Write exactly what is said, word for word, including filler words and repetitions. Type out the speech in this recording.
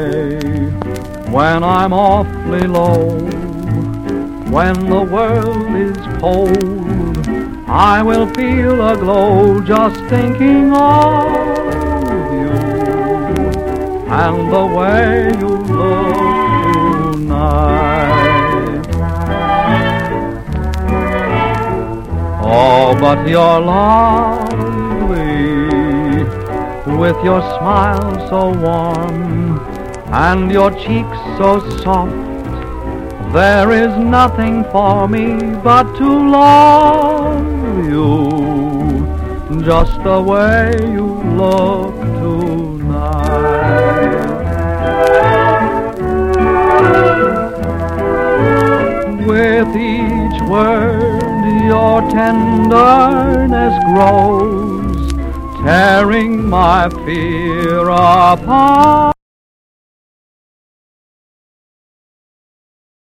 When I'm awfully low, when the world is cold, I will feel a glow just thinking of you and the way you look tonight. Oh, but you're lovely, with your smile so warm and your cheeks so soft. There is nothing for me but to love you, just the way you look tonight. With each word your tenderness grows, tearing my fear apart.